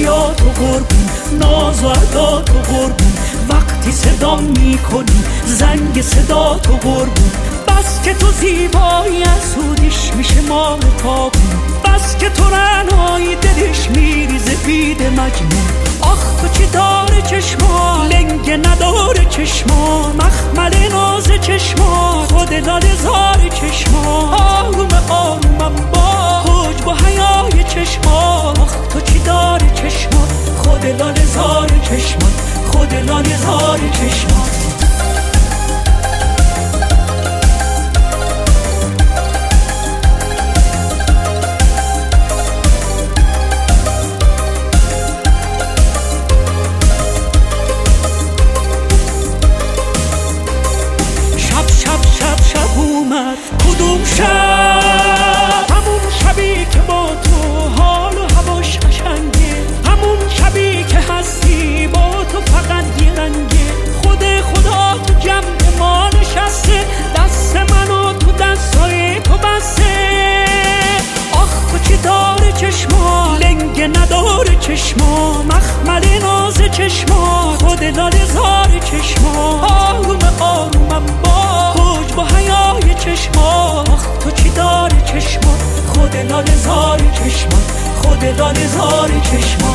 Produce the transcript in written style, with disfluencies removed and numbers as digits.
رویات و قربون، ناز و ادا تو قربون، وقتی صدا میکنی زنگ صدا تو قربون. بس که تو زیبایی اسودش میشه ماه تابون، بس که تو رعنایی دلش میریزه بید مجنون. آخ تو چی داره چشما، لنگه نداره چشما، مخمل ناز چشما، خود لاله زار چشما. آروم آرومم با حجب و حیای چشما. آخ تو چی داره چشما، خود لاله زار چشما، خود لاله زار چشما. کدوم شب؟ همون شبی که با تو حال و هواش قشنگه، همون شبی که هستی با تو فقط یه رنگه. خود خدا تو جمع ما نشسته، دست منو تو دستای تو بسته. آخ تو چی داره چشما، لنگه نداره چشما، مخمل ناز چشما، خود لاله زار چشما. آروم آرومم با حجب و حیای چشما. آخ تو چی داره چشما، خود لاله زار چشما، خود لاله زار چشما.